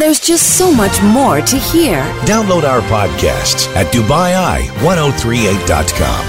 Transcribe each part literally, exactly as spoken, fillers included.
There's just so much more to hear. Download our podcasts at Dubai Eye ten thirty-eight dot com.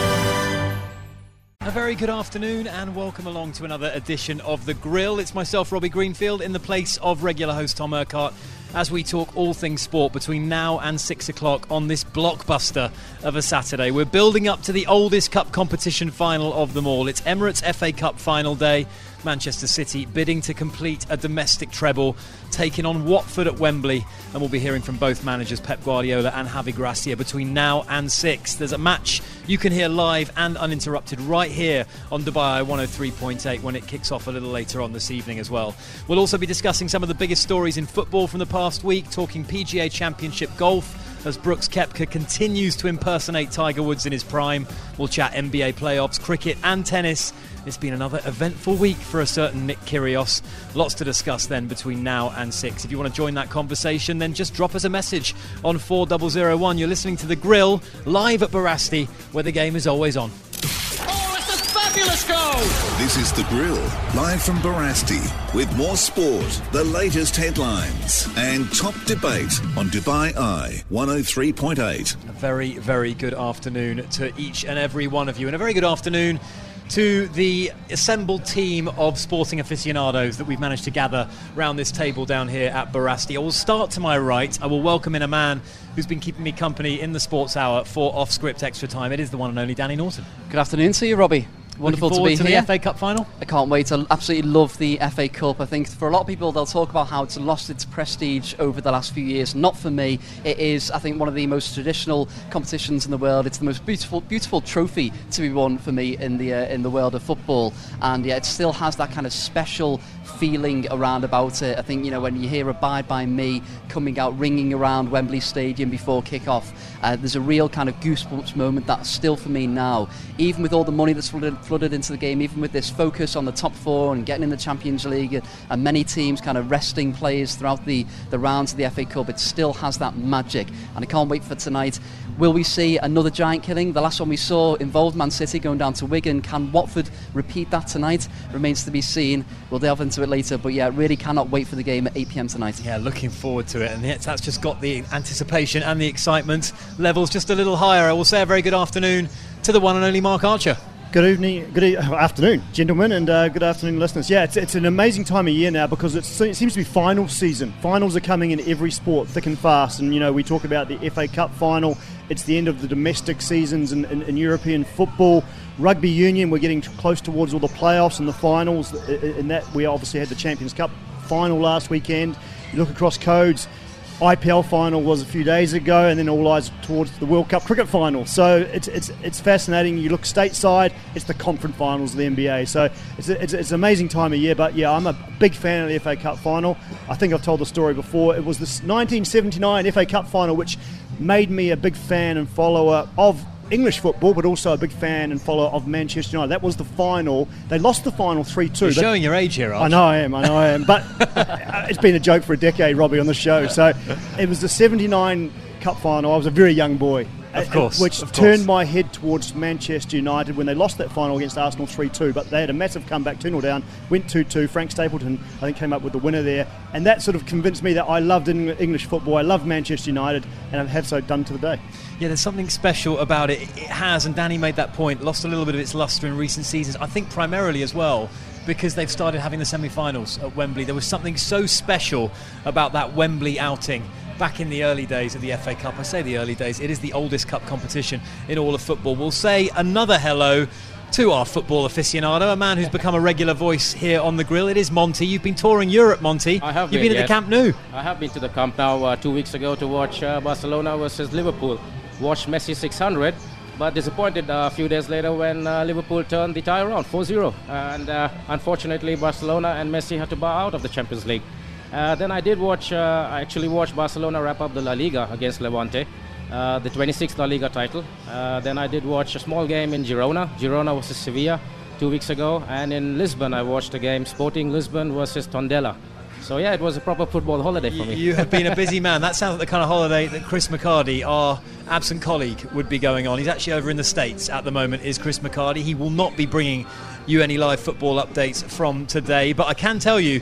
A very good afternoon and welcome along to another edition of The Grill. It's myself, Robbie Greenfield, in the place of regular host Tom Urquhart, as we talk all things sport between now and six o'clock on this blockbuster of a Saturday. We're building up to the oldest cup competition final of them all. It's Emirates F A Cup final day. Manchester City bidding to complete a domestic treble, taking on Watford at Wembley, and we'll be hearing from both managers Pep Guardiola and Javi Gracia between now and six. There's a match you can hear live and uninterrupted right here on Dubai one oh three point eight when it kicks off a little later on this evening as well. We'll also be discussing some of the biggest stories in football from the past week, talking P G A Championship golf as Brooks Koepka continues to impersonate Tiger Woods in his prime. We'll chat N B A playoffs, cricket and tennis. It's been another eventful week for a certain Nick Kyrgios. Lots to discuss then between now and six. If you want to join that conversation, then just drop us a message on four thousand one. You're listening to The Grill, live at Barasti, where the game is always on. Oh, it's a fabulous goal! This is The Grill, live from Barasti, with more sport, the latest headlines, and top debate on Dubai Eye one oh three point eight. A very, very good afternoon to each and every one of you, and a very good afternoon to the assembled team of sporting aficionados that we've managed to gather round this table down here at Barasti. I will start to my right. I will welcome in a man who's been keeping me company in the Sports Hour for off-script extra time. It is the one and only Danny Norton. Good afternoon to you, Robbie. Wonderful to be to here. The F A Cup final? I can't wait. I absolutely love the F A Cup. I think for a lot of people, they'll talk about how it's lost its prestige over the last few years. Not for me. It is, I think, one of the most traditional competitions in the world. It's the most beautiful, beautiful trophy to be won for me in the uh, in the world of football. And yeah, it still has that kind of special feeling around about it. I think, you know, when you hear Abide By Me coming out, ringing around Wembley Stadium before kick-off, uh, there's a real kind of goosebumps moment that's still for me now. Even with all the money that's flooded, flooded into the game, even with this focus on the top four and getting in the Champions League, and, and many teams kind of resting players throughout the, the rounds of the F A Cup, it still has that magic. And I can't wait for tonight. Will we see another giant killing? The last one we saw involved Man City going down to Wigan. Can Watford repeat that tonight? Remains to be seen. We'll delve into it later, but yeah, really cannot wait for the game at eight p.m. tonight. Yeah, looking forward to it, and that's just got the anticipation and the excitement levels just a little higher. I will say a very good afternoon to the one and only Mark Archer. Good evening, good e- afternoon, gentlemen, and uh, good afternoon, listeners. Yeah, it's, it's an amazing time of year now because it's, it seems to be final season. Finals are coming in every sport, thick and fast. And, you know, we talk about the F A Cup final. It's the end of the domestic seasons in, in, in European football. Rugby union, we're getting close towards all the playoffs and the finals. In that, we obviously had the Champions Cup final last weekend. You look across codes. I P L final was a few days ago, and then all eyes towards the World Cup cricket final. So it's it's it's fascinating. You look stateside, it's the conference finals of the N B A. So it's a, it's, it's an amazing time of year. But yeah, I'm a big fan of the F A Cup final. I think I've told the story before. It was the nineteen seventy-nine F A Cup final which made me a big fan and follower of English football, but also a big fan and follower of Manchester United. That was the final. They lost the final three two. You're showing your age here, Arch. I know I am, I know I am. But it's been a joke for a decade, Robbie, on the show. So it was the seventy-nine Cup final. I was a very young boy. Of course. Which of turned course. my head towards Manchester United when they lost that final against Arsenal three two. But they had a massive comeback, two nil down, went two two. Frank Stapleton, I think, came up with the winner there. And that sort of convinced me that I loved English football. I love Manchester United, and I have so done to the day. Yeah, there's something special about it. It has, and Danny made that point, lost a little bit of its lustre in recent seasons. I think primarily as well because they've started having the semi-finals at Wembley. There was something so special about that Wembley outing back in the early days of the F A Cup. I say the early days, it is the oldest cup competition in all of football. We'll say another hello to our football aficionado, a man who's become a regular voice here on The Grill. It is Monty. You've been touring Europe, Monty. I have You've been, been at yes. the Camp Nou. I have been to the Camp Nou uh, two weeks ago to watch uh, Barcelona versus Liverpool. Watched Messi six hundred, but disappointed uh, a few days later when uh, Liverpool turned the tie around four zero. And uh, unfortunately, Barcelona and Messi had to bow out of the Champions League. Uh, then I did watch, uh, I actually watched Barcelona wrap up the La Liga against Levante, uh, the twenty-sixth La Liga title. Uh, then I did watch a small game in Girona, Girona versus Sevilla two weeks ago. And in Lisbon, I watched a game, Sporting Lisbon versus Tondela. So yeah, it was a proper football holiday for me. You have been a busy man. That sounds like the kind of holiday that Chris McCarty, our absent colleague, would be going on. He's actually over in the States at the moment, is Chris McCarty. He will not be bringing you any live football updates from today, but I can tell you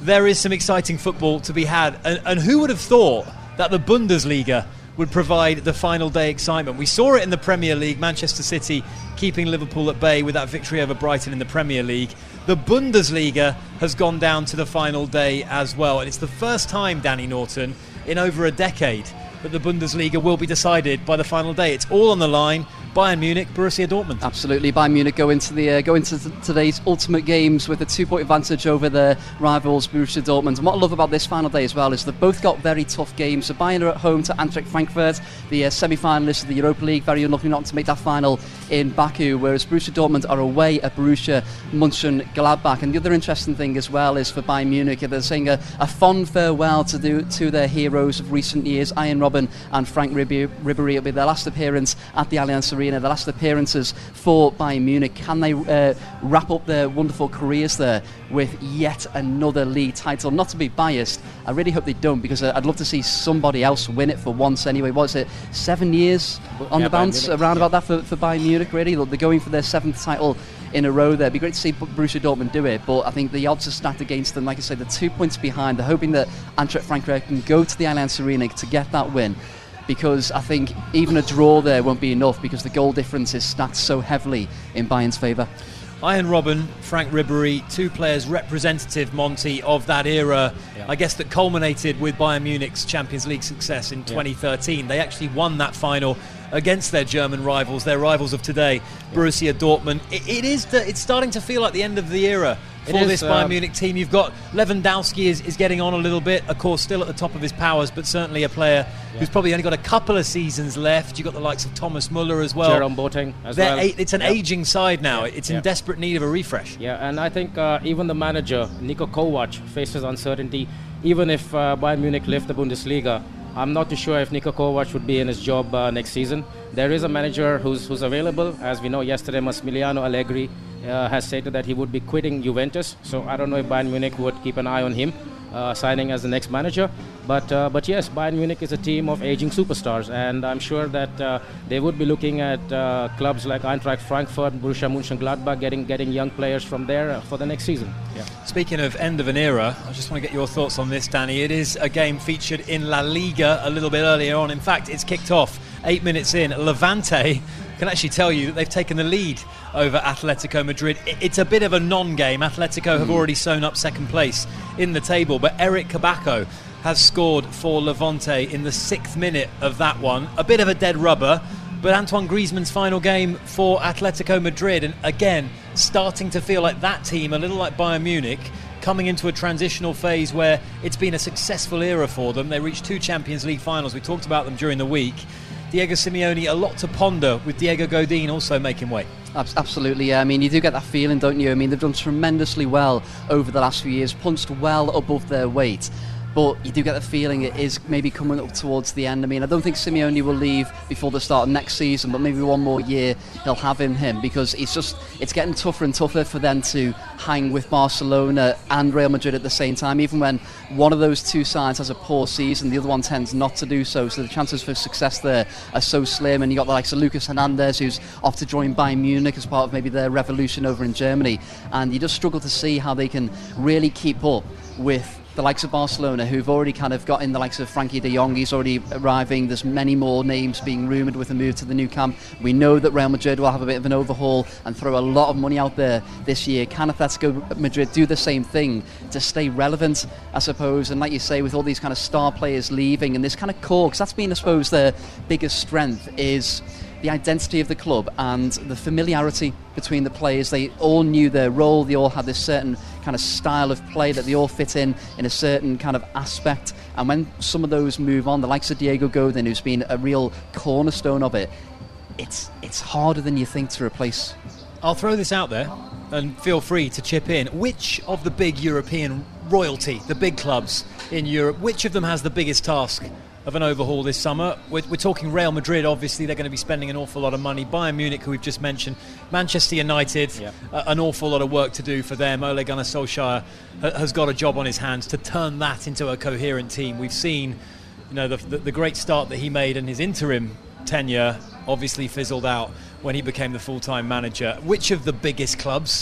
there is some exciting football to be had. And, and who would have thought that the Bundesliga would provide the final day excitement? We saw it in the Premier League, Manchester City keeping Liverpool at bay with that victory over Brighton in the Premier League. The Bundesliga has gone down to the final day as well, and it's the first time, Danny Norton, in over a decade that the Bundesliga will be decided by the final day. It's all on the line. Bayern Munich, Borussia Dortmund. Absolutely, Bayern Munich go into the uh, go into th- today's ultimate games with a two-point advantage over their rivals Borussia Dortmund. And what I love about this final day as well is they've both got very tough games. So Bayern are at home to Eintracht Frankfurt, the uh, semi-finalists of the Europa League, very unlucky not to make that final in Baku, whereas Borussia Dortmund are away at Borussia Mönchengladbach. And the other interesting thing as well is for Bayern Munich, they're saying a, a fond farewell to do to their heroes of recent years, Arjen Robben and Frank Ribéry. It'll be their last appearance at the Allianz Arena. The last appearances for Bayern Munich. Can they uh, wrap up their wonderful careers there with yet another league title? Not to be biased, I really hope they don't, because I'd love to see somebody else win it for once anyway. What is it, seven years on yeah, the bounce, around yeah. about that for, for Bayern Munich, really? They're going for their seventh title in a row there. It'd be great to see Borussia Dortmund do it, but I think the odds are stacked against them. Like I say, they're two points behind. They're hoping that Eintracht Frankfurt can go to the Allianz Arena to get that win, because I think even a draw there won't be enough, because the goal difference is stacked so heavily in Bayern's favour. Arjen Robben, Frank Ribéry, two players representative, Monty, of that era, yeah. I guess, that culminated with Bayern Munich's Champions League success in twenty thirteen. Yeah. They actually won that final against their German rivals, their rivals of today, yeah. Borussia Dortmund. It, it is the, it's starting to feel like the end of the era for is, this Bayern um, Munich team. You've got Lewandowski is, is getting on a little bit, of course, still at the top of his powers, but certainly a player yeah. who's probably only got a couple of seasons left. You've got the likes of Thomas Muller as well. Jerome Boateng as They're well. A, it's an yeah. ageing side now. It's in yeah. desperate need of a refresh. Yeah, and I think uh, even the manager, Niko Kovac, faces uncertainty. Even if uh, Bayern Munich lift the Bundesliga, I'm not too sure if Niko Kovac would be in his job uh, next season. There is a manager who's who's available. As we know, yesterday Massimiliano Allegri uh, has stated that he would be quitting Juventus. So I don't know if Bayern Munich would keep an eye on him, uh, signing as the next manager. But uh, but yes, Bayern Munich is a team of aging superstars, and I'm sure that uh, they would be looking at uh, clubs like Eintracht Frankfurt, Borussia Mönchengladbach, getting getting young players from there uh, for the next season. Yeah. Speaking of end of an era, I just want to get your thoughts on this, Danny. It is a game featured in La Liga a little bit earlier on. In fact, it's kicked off eight minutes in. Levante can actually tell you that they've taken the lead over Atletico Madrid. It's a bit of a non-game. Atletico have already sewn up second place in the table, but Eric Cabaco has scored for Levante in the sixth minute of that one. A bit of a dead rubber, but Antoine Griezmann's final game for Atletico Madrid, and again, starting to feel like that team, a little like Bayern Munich, coming into a transitional phase where it's been a successful era for them. They reached two Champions League finals. We talked about them during the week. Diego Simeone, a lot to ponder, with Diego Godin also making way. Absolutely, yeah. I mean, you do get that feeling, don't you? I mean, they've done tremendously well over the last few years, punched well above their weight. But you do get the feeling it is maybe coming up towards the end. I mean, I don't think Simeone will leave before the start of next season, but maybe one more year he'll have in him, because it's just it's getting tougher and tougher for them to hang with Barcelona and Real Madrid at the same time. Even when one of those two sides has a poor season, the other one tends not to do so. So the chances for success there are so slim. And you got the likes of Lucas Hernandez, who's off to join Bayern Munich as part of maybe their revolution over in Germany. And you just struggle to see how they can really keep up with the likes of Barcelona, who've already kind of got in the likes of Frankie de Jong. He's already arriving. There's many more names being rumoured with a move to the Nou Camp. We know that Real Madrid will have a bit of an overhaul and throw a lot of money out there this year. Can Atletico Madrid do the same thing to stay relevant, I suppose? And like you say, with all these kind of star players leaving and this kind of core, because that's been, I suppose, their biggest strength, is the identity of the club and the familiarity between the players. They all knew their role. They all had this certain kind of style of play that they all fit in in a certain kind of aspect. And when some of those move on, the likes of Diego Godin, who's been a real cornerstone of it, it's it's harder than you think to replace. I'll throw this out there and feel free to chip in. Which of the big European royalty, the big clubs in Europe, which of them has the biggest task of an overhaul this summer? We're, we're talking Real Madrid. Obviously they're going to be spending an awful lot of money. Bayern Munich, who we've just mentioned. Manchester United, yeah. uh, an awful lot of work to do for them. Ole Gunnar Solskjaer ha- has got a job on his hands to turn that into a coherent team. We've seen, you know, the, the, the great start that he made in his interim tenure obviously fizzled out when he became the full-time manager. Which of the biggest clubs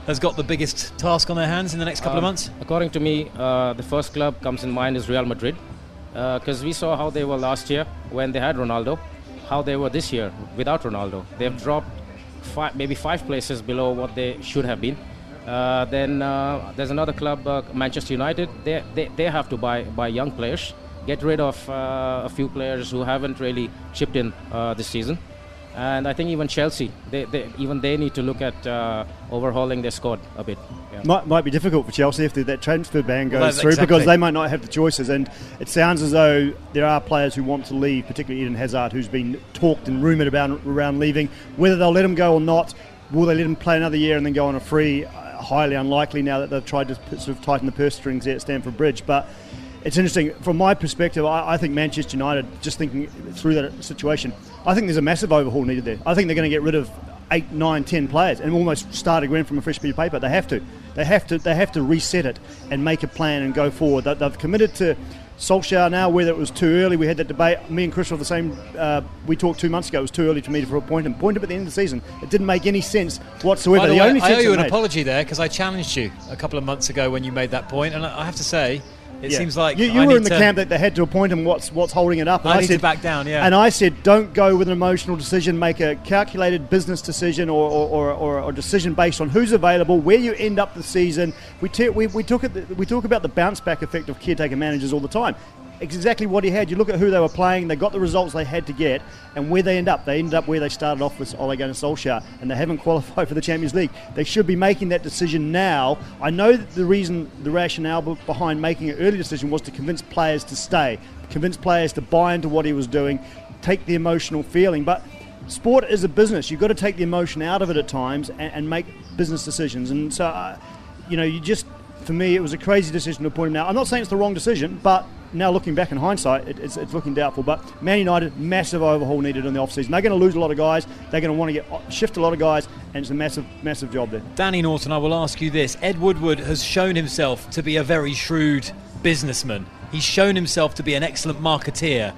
has got the biggest task on their hands in the next couple um, of months? According to me, uh, the first club comes in mind is Real Madrid, because uh, we saw how they were last year when they had Ronaldo, how they were this year without Ronaldo. They've dropped five, maybe five places below what they should have been. Uh, then uh, there's another club, uh, Manchester United. They, they they have to buy buy young players, get rid of uh, a few players who haven't really chipped in uh, this season. And I think even Chelsea, they, they even they need to look at uh, overhauling their squad a bit. Yeah. Might, might be difficult for Chelsea if the, that transfer ban goes well, through exactly. because they might not have the choices. And it sounds as though there are players who want to leave, particularly Eden Hazard, who's been talked and rumoured about around leaving. Whether they'll let him go or not, will they let him play another year and then go on a free? Highly unlikely now that they've tried to sort of tighten the purse strings there at Stamford Bridge. But it's interesting from my perspective. I, I think Manchester United, just thinking through that situation, I think there's a massive overhaul needed there. I think they're going to get rid of eight, nine, ten players and almost start again from a fresh piece of paper. They have to. They have to. They have to reset it and make a plan and go forward. They, they've committed to Solskjaer now. Whether it was too early, we had that debate. Me and Chris were the same. Uh, we talked two months ago. It was too early for me to appoint him. Point him at the end of the season. It didn't make any sense whatsoever. By the the way, only I sense owe you it an made, apology there because I challenged you a couple of months ago when you made that point, and I have to say, it Yeah. seems like you, you I were need in the to, camp that they had to appoint him. What's what's holding it up? And I I, need said to back down. Yeah, and I said, don't go with an emotional decision. Make a calculated business decision or or, or, or a decision based on who's available, where you end up the season. We t- we, we took it. We talk about the bounce back effect of caretaker managers all the time. It's exactly what he had. You look at who they were playing, they got the results they had to get, and where they end up. They ended up where they started off with Ole Gunnar Solskjaer, and they haven't qualified for the Champions League. They should be making that decision now. I know that the reason, the rationale behind making an early decision was to convince players to stay, convince players to buy into what he was doing, take the emotional feeling. But sport is a business. You've got to take the emotion out of it at times and, and make business decisions. And so, uh, you know, you just, for me, it was a crazy decision to appoint him now. I'm not saying it's the wrong decision, but now looking back in hindsight, it, it's, it's looking doubtful. But Man United, massive overhaul needed in the off-season. They're going to lose a lot of guys. They're going to want to get shift a lot of guys, and it's a massive, massive job there. Danny Norton, I will ask you this. Ed Woodward has shown himself to be a very shrewd businessman. He's shown himself to be an excellent marketeer.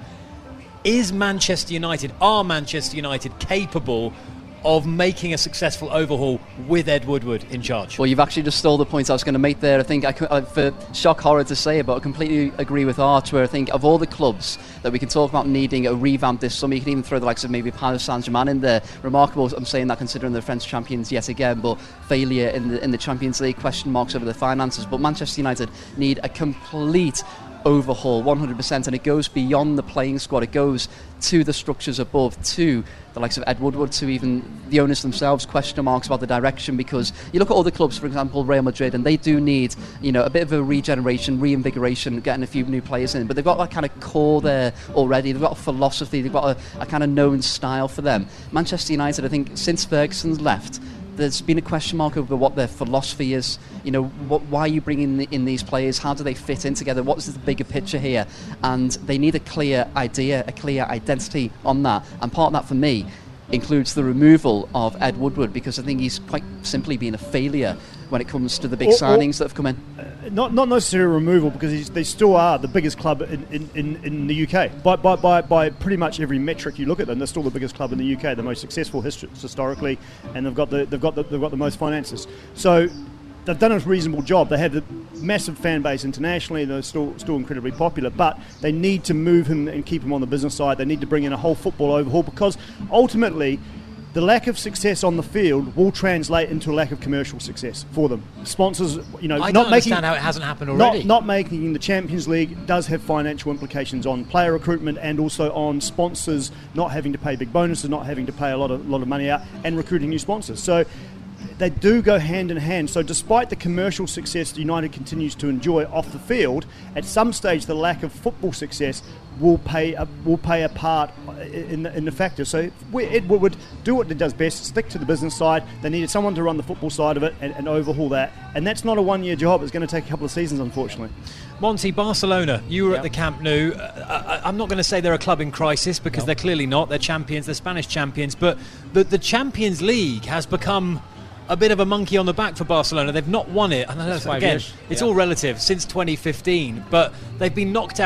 Is Manchester United, are Manchester United capable of making a successful overhaul with Ed Woodward in charge? Well, you've actually just stole the points I was going to make there. I think, I, uh, for shock horror to say it, but I completely agree with Art, where I think of all the clubs that we can talk about needing a revamp this summer, you can even throw the likes of maybe Paris Saint-Germain in there. Remarkable, I'm saying that considering they're French champions yet again, but failure in the, in the Champions League, question marks over the finances. But Manchester United need a complete overhaul, one hundred percent, and it goes beyond the playing squad. It goes to the structures above, to the likes of Ed Woodward, to even the owners themselves, question marks about the direction, because you look at other clubs, for example Real Madrid, and they do need, you know, a bit of a regeneration, reinvigoration, getting a few new players in, but they've got that kind of core there already. They've got a philosophy, they've got a, a kind of known style for them. Manchester United, I think since Ferguson's left, there's been a question mark over what their philosophy is. You know, what, why are you bringing in these players? How do they fit in together? What is the bigger picture here? And they need a clear idea, a clear identity on that. And part of that, for me, includes the removal of Ed Woodward, because I think he's quite simply been a failure when it comes to the big or, signings or, that have come in. Uh, not not necessarily removal, because he's, they still are the biggest club in, in, in, in the U K. By, by, by, by pretty much every metric you look at them, they're still the biggest club in the U K, the most successful history, historically, and they've got the they've got the, they've got the most finances. So they've done a reasonable job. They have a massive fan base internationally. They're still still incredibly popular, but they need to move him and keep him on the business side. They need to bring in a whole football overhaul, because ultimately the lack of success on the field will translate into a lack of commercial success for them. Sponsors, you know, I not don't making, understand how it hasn't happened already. Not, not making the Champions League does have financial implications on player recruitment and also on sponsors not having to pay big bonuses, not having to pay a lot of lot of money out, and recruiting new sponsors. So they do go hand in hand. So despite the commercial success that United continues to enjoy off the field, at some stage the lack of football success will pay a, will play a part in the, in the factor. So Ed Woodward do what it does best, stick to the business side. They needed someone to run the football side of it and, and overhaul that. And that's not a one-year job. It's going to take a couple of seasons, unfortunately. Monty, Barcelona, you were yeah. at the Camp Nou. Uh, I, I'm not going to say they're a club in crisis, because no. they're clearly not. They're champions, they're Spanish champions. But the, the Champions League has become a bit of a monkey on the back for Barcelona. They've not won it, and I know, again, years. it's yeah. all relative, since twenty fifteen, but they've been knocked out.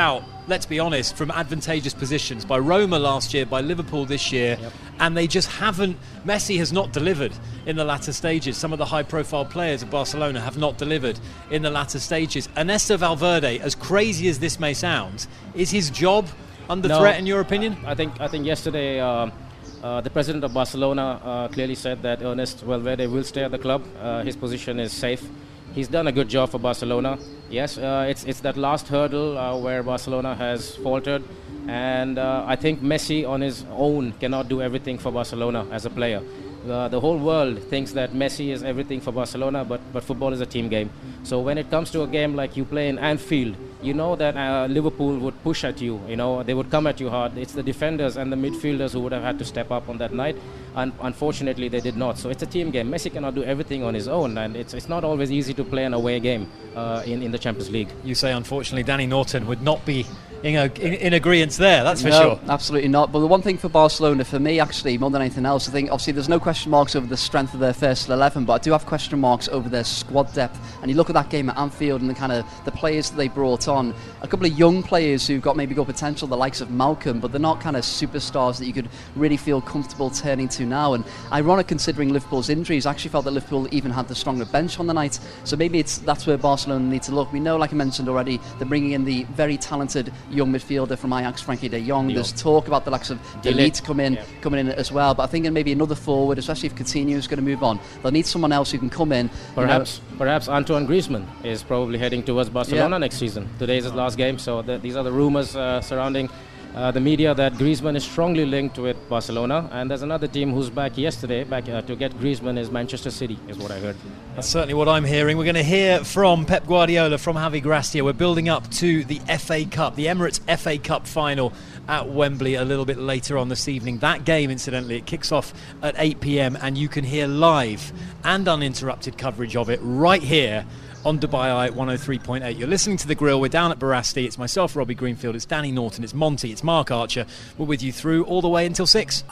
let's be honest, from advantageous positions by Roma last year, by Liverpool this year, yep. and they just haven't. Messi has not delivered in the latter stages. Some of the high-profile players of Barcelona have not delivered in the latter stages. Ernesto Valverde, as crazy as this may sound, is his job under no, threat in your opinion? I think I think yesterday uh, uh, the president of Barcelona uh, clearly said that Ernesto Valverde will stay at the club. Uh, his position is safe. He's done a good job for Barcelona. Yes, uh, it's it's that last hurdle uh, where Barcelona has faltered, and uh, I think Messi on his own cannot do everything for Barcelona as a player. Uh, the whole world thinks that Messi is everything for Barcelona, but, but football is a team game. So when it comes to a game like you play in Anfield, you know that uh, Liverpool would push at you, you know, they would come at you hard. It's the defenders and the midfielders who would have had to step up on that night, and unfortunately they did not. So it's a team game. Messi cannot do everything on his own, and it's it's not always easy to play an away game uh, in, in the Champions League. You say unfortunately Danny Norton would not be in, a, in, in agreement there, that's for no, sure. Absolutely not. But the one thing for Barcelona, for me actually, more than anything else, I think obviously there's no question marks over the strength of their first eleven, but I do have question marks over their squad depth. And you look at that game at Anfield and the kind of the players that they brought on, a couple of young players who've got maybe got potential, the likes of Malcolm, but they're not kind of superstars that you could really feel comfortable turning to now. And ironic considering Liverpool's injuries, I actually felt that Liverpool even had the stronger bench on the night. So maybe it's that's where Barcelona need to look. We know, like I mentioned already, they're bringing in the very talented young midfielder from Ajax, Frankie de Jong. De There's talk about the likes of De Ligt come in, yeah. coming in as well. But I think maybe another forward, especially if Coutinho is going to move on, they'll need someone else who can come in. Perhaps, you know. perhaps Antoine Griezmann is probably heading towards Barcelona yeah. next season. Today is his last game, so the, these are the rumours uh, surrounding uh, the media that Griezmann is strongly linked with Barcelona. And there's another team who's back yesterday, back uh, to get Griezmann, is Manchester City, is what I heard. That's certainly what I'm hearing. We're going to hear from Pep Guardiola, from Javi Gracia. We're building up to the F A Cup, the Emirates F A Cup final at Wembley a little bit later on this evening. That game, incidentally, it kicks off at eight p.m. and you can hear live and uninterrupted coverage of it right here on Dubai Eye one oh three point eight. You're listening to The Grill. We're down at Barasti. It's myself, Robbie Greenfield. It's Danny Norton. It's Monty. It's Mark Archer. We're with you through all the way until six.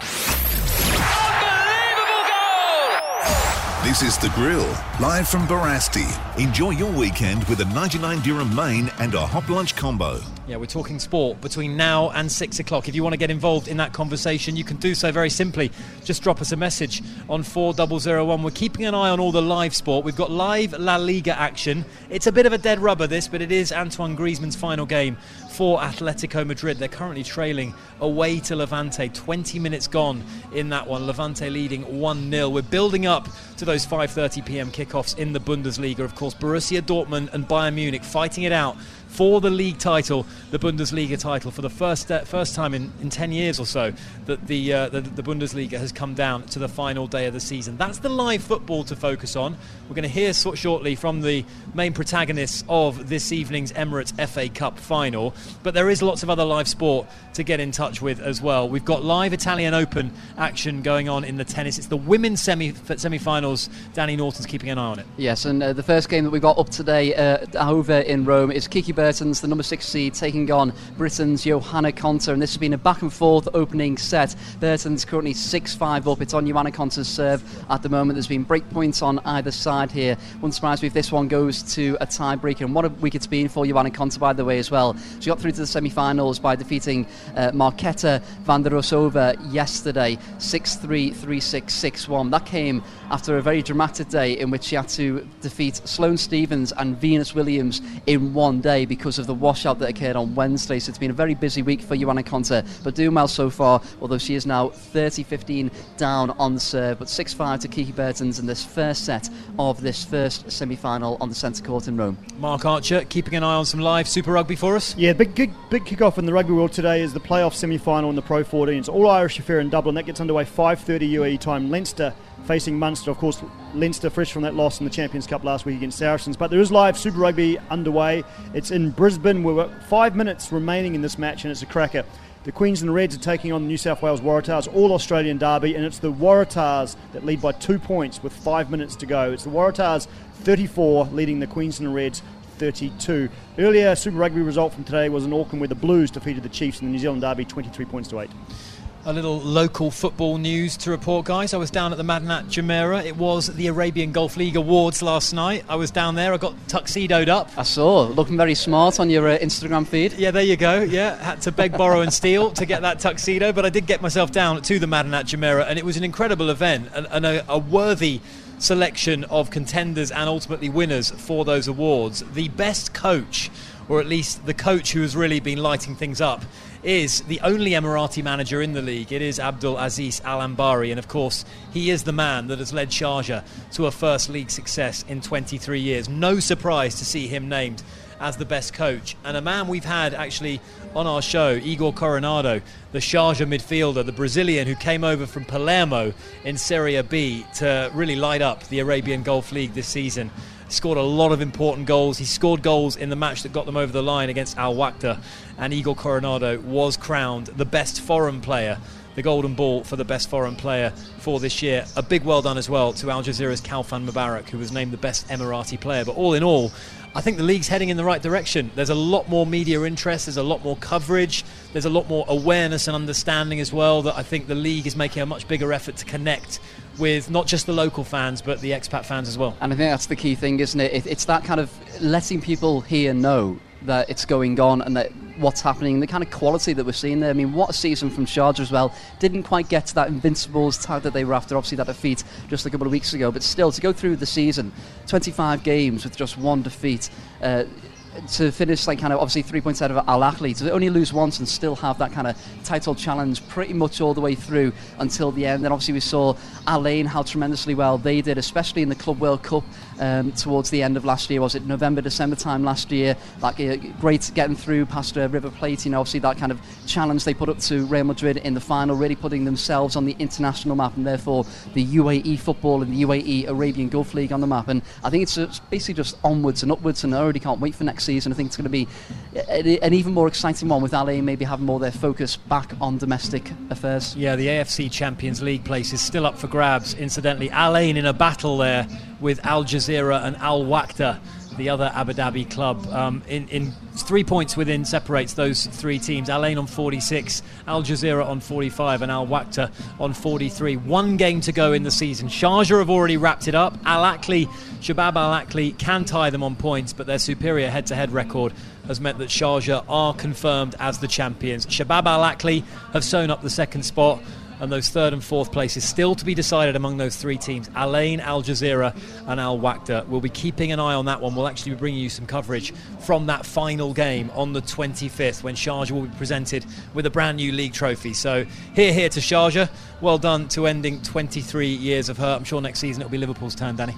This is The Grill, live from Barasti. Enjoy your weekend with a ninety-nine dirham main and a hot lunch combo. Yeah, we're talking sport between now and six o'clock. If you want to get involved in that conversation, you can do so very simply. Just drop us a message on four zero zero one. We're keeping an eye on all the live sport. We've got live La Liga action. It's a bit of a dead rubber, this, but it is Antoine Griezmann's final game for Atletico Madrid. They're currently trailing away to Levante. twenty minutes gone in that one. Levante leading one nil. We're building up to those five thirty p.m. kickoffs in the Bundesliga. Of course, Borussia Dortmund and Bayern Munich fighting it out for the league title, the Bundesliga title, for the first uh, first time in, in ten years or so that the, uh, the the Bundesliga has come down to the final day of the season. That's the live football to focus on. We're going to hear so- shortly from the main protagonists of this evening's Emirates F A Cup final, but there is lots of other live sport to get in touch with as well. We've got live Italian Open action going on in the tennis. It's the women's semi semi-finals. Danny Norton's keeping an eye on it. Yes, and uh, the first game that we've got up today uh, over in Rome is Kiki Bertens, the number six seed, taking on Britain's Johanna Konta, and this has been a back and forth opening set. Bertens currently six five up. It's on Johanna Konta's serve at the moment. There's been break points on either side here. Wouldn't surprise me if this one goes to a tiebreaker, and what a week it's been for Johanna Konta, by the way, as well. She got through to the semi-finals by defeating uh, Marketa Vandrousova yesterday, six three, three six, six one. That came after a very dramatic day in which she had to defeat Sloane Stephens and Venus Williams in one day because of the washout that occurred on Wednesday. So it's been a very busy week for Johanna Konta, but doing well so far, although she is now thirty fifteen down on the serve. But six five to Kiki Bertens in this first set of this first semi-final on the centre court in Rome. Mark Archer, keeping an eye on some live Super Rugby for us. Yeah, big big, big kick-off in the rugby world today is the playoff semi-final in the Pro fourteen. It's All-Irish affair in Dublin. That gets underway five thirty U A E time. Leinster facing Munster. Of course, Leinster fresh from that loss in the Champions Cup last week against Saracens. But there is live Super Rugby underway. It's in Brisbane. We've got five minutes remaining in this match, and it's a cracker. The Queensland Reds are taking on the New South Wales Waratahs, all-Australian derby, and it's the Waratahs that lead by two points with five minutes to go. It's the Waratahs thirty-four leading the Queensland Reds thirty-two. Earlier Super Rugby result from today was in Auckland where the Blues defeated the Chiefs in the New Zealand derby twenty-three points to eight. A little local football news to report, guys. I was down at the Madinat Jumeirah. It was the Arabian Gulf League Awards last night. I was down there. I got tuxedoed up. I saw. Looking very smart on your uh, Instagram feed. Yeah, there you go. Yeah, had to beg, borrow and steal to get that tuxedo. But I did get myself down to the Madinat Jumeirah, and it was an incredible event and, and a, a worthy selection of contenders and ultimately winners for those awards. The best coach, or at least the coach who has really been lighting things up, is the only Emirati manager in the league. It is Abdul Aziz Al Anbari, and of course he is the man that has led Sharjah to a first league success in twenty-three years. No surprise to see him named as the best coach, and a man we've had actually on our show, Igor Coronado, the Sharjah midfielder, the Brazilian who came over from Palermo in Serie B to really light up the Arabian Gulf League this season. Scored a lot of important goals. He scored goals in the match that got them over the line against Al Waqta, and Igor Coronado was crowned the best foreign player, the golden ball for the best foreign player for this year. A big well done as well to Al Jazeera's Khalfan Mubarak, who was named the best Emirati player. But all in all, I think the league's heading in the right direction. There's a lot more media interest, there's a lot more coverage, there's a lot more awareness and understanding as well, that I think the league is making a much bigger effort to connect with not just the local fans but the expat fans as well. And I think that's the key thing, isn't it? it it's that kind of letting people here know that it's going on and that what's happening, the kind of quality that we're seeing there. I mean, what a season from Sharjah as well. Didn't quite get to that Invincibles tag that they were after, obviously that defeat just a couple of weeks ago, but still to go through the season, twenty-five games with just one defeat, uh, to finish like kind of obviously three points out of Al Ahly, to only lose once and still have that kind of title challenge pretty much all the way through until the end. And obviously we saw Al Ain how tremendously well they did, especially in the Club World Cup um, towards the end of last year. Was it November, December time last year? Like uh, great getting through past uh, River Plate. You know, obviously that kind of challenge they put up to Real Madrid in the final, really putting themselves on the international map, and therefore the U A E football and the U A E Arabian Gulf League on the map. And I think it's, it's basically just onwards and upwards, and I already can't wait for next season. I think it's going to be an even more exciting one, with Al Ain maybe having more of their focus back on domestic affairs. Yeah, the A F C Champions League place is still up for grabs. Incidentally, Al Ain in a battle there with Al Jazeera and Al Waqta, the other Abu Dhabi club. Um, in, in three points within separates those three teams. Al Ain on forty-six, Al Jazeera on forty-five, and Al Waqta on forty-three. One game to go in the season. Sharjah have already wrapped it up. Al Ahly, Shabab Al Ahly can tie them on points, but their superior head-to-head record has meant that Sharjah are confirmed as the champions. Shabab Al Ahly have sewn up the second spot, and those third and fourth places still to be decided among those three teams. Al Ain, Al Jazeera and Al Waqta. We'll be keeping an eye on that one. We'll actually be bringing you some coverage from that final game on the twenty-fifth, when Sharjah will be presented with a brand new league trophy. So here, here to Sharjah. Well done to ending twenty-three years of hurt. I'm sure next season it'll be Liverpool's turn, Danny.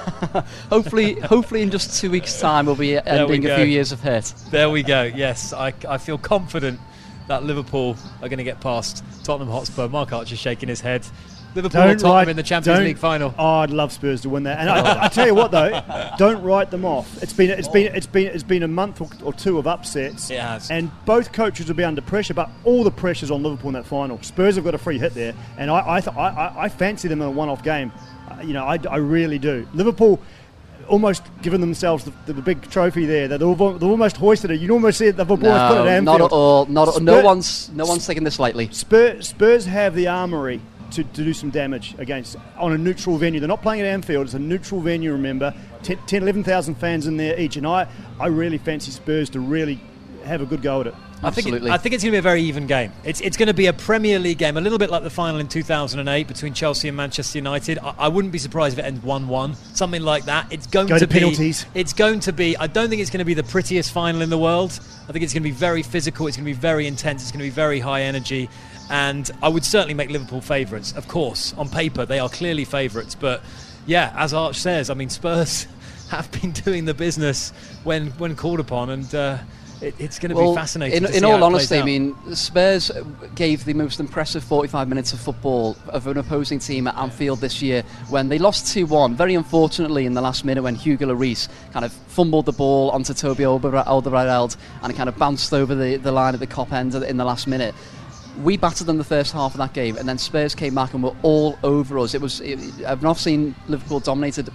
hopefully hopefully in just two weeks' time we'll be ending a few years of hurt. There we go. Yes, I, I feel confident that Liverpool are going to get past Tottenham Hotspur. Mark Archer's shaking his head. Liverpool or Tottenham write, in the Champions League final. Oh, I'd love Spurs to win that. And I, I tell you what, though, don't write them off. It's been it's been it's been it's been a month or, or two of upsets. It has. And both coaches will be under pressure, but all the pressure's on Liverpool in that final. Spurs have got a free hit there, and I I th- I, I, I fancy them in a one-off game. Uh, you know, I, I really do. Liverpool almost given themselves the, the, the big trophy there. They've, they've almost hoisted it. You'd almost see it. They've almost no, put it at Anfield. Not at all. Not at, Spurs, no one's no one's taking this lightly. Spurs, Spurs have the armoury to, to do some damage against on a neutral venue. They're not playing at Anfield. It's a neutral venue, remember. ten, eleven thousand fans in there each. And I, I really fancy Spurs to really have a good go at it. I think, it, I think it's going to be a very even game. It's it's going to be a Premier League game, a little bit like the final in two thousand eight between Chelsea and Manchester United. I, I wouldn't be surprised if it ends one one, something like that. It's going Go to, to be penalties. It's going to be. I don't think it's going to be the prettiest final in the world. I think it's going to be very physical. It's going to be very intense. It's going to be very high energy, and I would certainly make Liverpool favourites. Of course, on paper they are clearly favourites, but yeah, as Arch says, I mean Spurs have been doing the business when when called upon, and. Uh, It, it's going to well, be fascinating. In, to see in how all it honesty, plays I mean, Spurs gave the most impressive forty-five minutes of football of an opposing team at Anfield this year when they lost two one, very unfortunately in the last minute when Hugo Lloris kind of fumbled the ball onto Toby Alderweireld and it kind of bounced over the, the line at the Kop end in the last minute. We battered them the first half of that game, and then Spurs came back and were all over us. It was it, I've not seen Liverpool dominated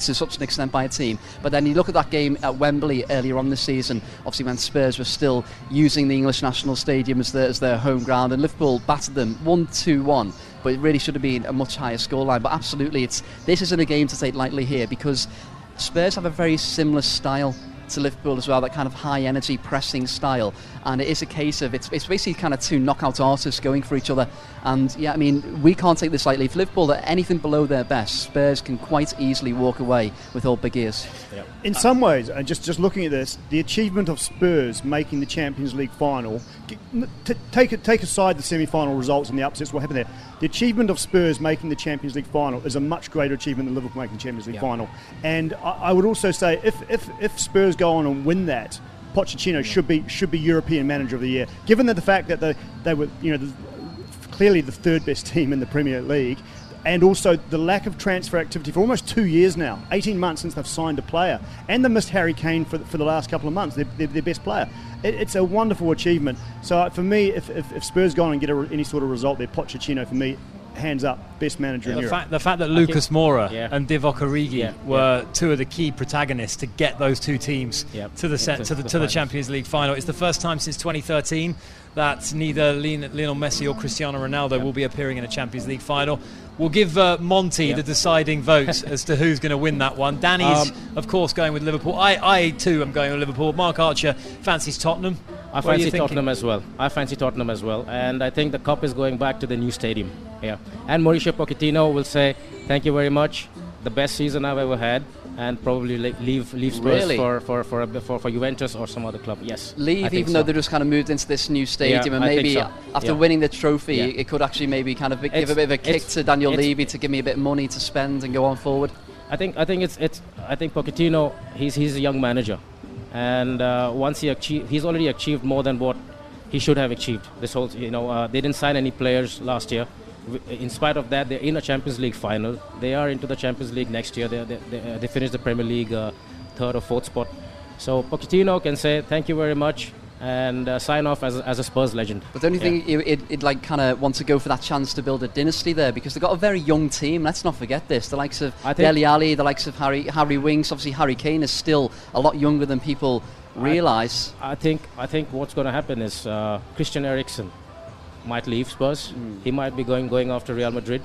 to such an extent by a team. But then you look at that game at Wembley earlier on this season, obviously when Spurs were still using the English National Stadium as their, as their home ground, and Liverpool battered them one two one. But it really should have been a much higher scoreline. But absolutely, it's this isn't a game to take lightly here, because Spurs have a very similar style to Liverpool as well, that kind of high energy pressing style, and it is a case of it's, it's basically kind of two knockout artists going for each other. And yeah, I mean, we can't take this lightly. If Liverpool are anything below their best, Spurs can quite easily walk away with all big ears. Yep. In some ways, and just, just looking at this, the achievement of Spurs making the Champions League final, t- take take aside the semi-final results and the upsets, what happened there, the achievement of Spurs making the Champions League final is a much greater achievement than Liverpool making the Champions League yep. final. And I, I would also say, if, if if Spurs go on and win that, Pochettino yeah. should be should be European Manager of the Year. Given that the fact that they they were, you know, the, clearly the third best team in the Premier League, and also the lack of transfer activity for almost two years now, eighteen months since they've signed a player, and they missed Harry Kane for for the last couple of months, their, their, their best player. It, it's a wonderful achievement. So for me, if if, if Spurs go on and get a, any sort of result there, Pochettino for me, hands up, best manager yeah, in the Europe. Fact, the fact that Lucas think, Moura yeah. and Divock Origi yeah, were yeah. two of the key protagonists to get those two teams yeah. to the set, to, to the the to the finals. Champions League final. It's the first time since twenty thirteen that neither Lionel Messi or Cristiano Ronaldo yeah. will be appearing in a Champions League final. We'll give uh, Monty yeah. the deciding vote as to who's going to win that one. Danny's, um, of course, going with Liverpool. I, I too am going with Liverpool. Mark Archer fancies Tottenham. I What are you fancy thinking? Tottenham as well. I fancy Tottenham as well, and I think the cup is going back to the new stadium. Yeah, and Mauricio Pochettino will say, "Thank you very much, the best season I've ever had," and probably le- leave leave Spurs Really? for for for, a, for for Juventus or some other club. Yes, Leave, I think even so. though they just kind of moved into this new stadium, Yeah, and I think maybe so. after Yeah. winning the trophy, Yeah. it could actually maybe kind of give It's- a bit of a kick it's- to Daniel it's- Levy to give me a bit of money to spend and go on forward. I think I think it's it's I think Pochettino he's he's a young manager, and uh, once he achieve he's already achieved more than what he should have achieved. This whole you know uh, they didn't sign any players last year. In spite of that, they're in a Champions League final. They are into the Champions League next year. They they they, uh, they finished the Premier League uh, third or fourth spot. So Pochettino can say thank you very much and uh, sign off as a, as a Spurs legend. But don't you Yeah. think it, it, it like kind of want to go for that chance to build a dynasty there, because they've got a very young team. Let's not forget this. The likes of I think- Dele Alli, the likes of Harry Harry Winks. Obviously, Harry Kane is still a lot younger than people realise. I think I think what's going to happen is uh, Christian Eriksen might leave Spurs. Mm. He might be going going after Real Madrid.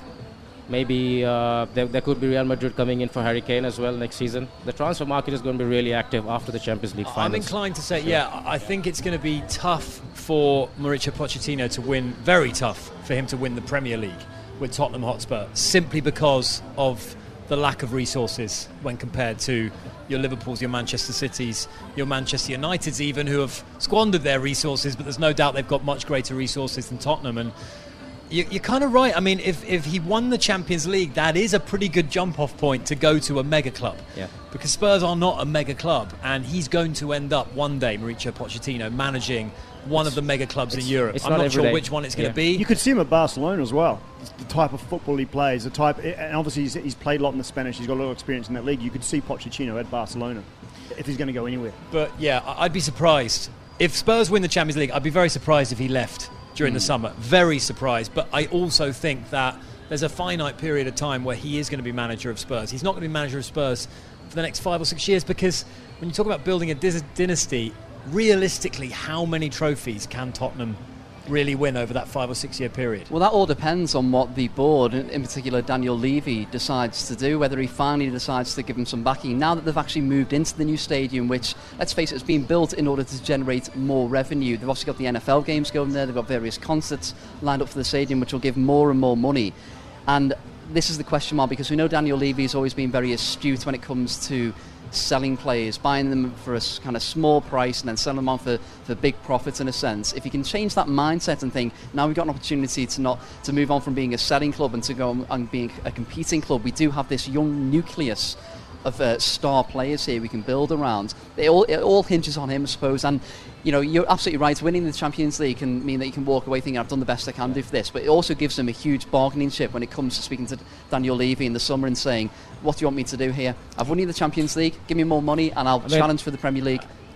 Maybe uh, there, there could be Real Madrid coming in for Harry Kane as well next season. The transfer market is going to be really active after the Champions League finals. I'm inclined to say, yeah, I think it's going to be tough for Mauricio Pochettino to win, very tough for him to win the Premier League with Tottenham Hotspur, simply because of the lack of resources when compared to your Liverpools, your Manchester Cities, your Manchester Uniteds even, who have squandered their resources, but there's no doubt they've got much greater resources than Tottenham. And you, you're kind of right. I mean, if, if he won the Champions League, that is a pretty good jump-off point to go to a mega club. Yeah. Because Spurs are not a mega club, and he's going to end up one day, Mauricio Pochettino, managing one of the mega clubs in Europe. it's I'm not not every sure day. which one it's going Yeah. to be. You could see him at Barcelona as well. The type of football he plays, the type, and obviously he's, he's played a lot in the Spanish. He's got a lot of experience in that league. You could see Pochettino at Barcelona if he's going to go anywhere. But yeah, I- I'd be surprised if Spurs win the Champions League. I'd be very surprised if he left during the summer. Very surprised. But I also think that there's a finite period of time where he is going to be manager of Spurs. He's not going to be manager of Spurs for the next five or six years, because when you talk about building a dis- dynasty, realistically, how many trophies can Tottenham really win over that five or six year period? Well, that all depends on what the board, in in particular Daniel Levy, decides to do, whether he finally decides to give him some backing. Now that they've actually moved into the new stadium, which, let's face it, has been built in order to generate more revenue. They've also got the N F L games going there, they've got various concerts lined up for the stadium, which will give more and more money. And this is the question mark, because we know Daniel Levy has always been very astute when it comes to selling players, buying them for a s- kind of small price and then selling them on for, for big profits in a sense. If you can change that mindset and think, now we've got an opportunity to not to move on from being a selling club and to go on and being a competing club, we do have this young nucleus of uh, star players here we can build around. It all, it all hinges on him, I suppose. And you know, you're absolutely right. Winning the Champions League can mean that you can walk away thinking, I've done the best I can do for this. But it also gives him a huge bargaining chip when it comes to speaking to Daniel Levy in the summer and saying, what do you want me to do here? I've won you the Champions League, give me more money and I'll I mean, challenge for the Premier League.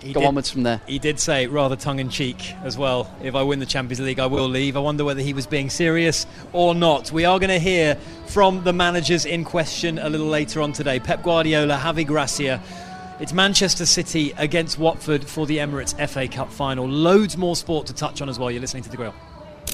go did, onwards from there. He did say, rather tongue-in-cheek as well, if I win the Champions League, I will leave. I wonder whether he was being serious or not. We are going to hear from the managers in question a little later on today. Pep Guardiola, Javi Gracia. It's Manchester City against Watford for the Emirates F A Cup final. Loads more sport to touch on as well. You're listening to The Grill.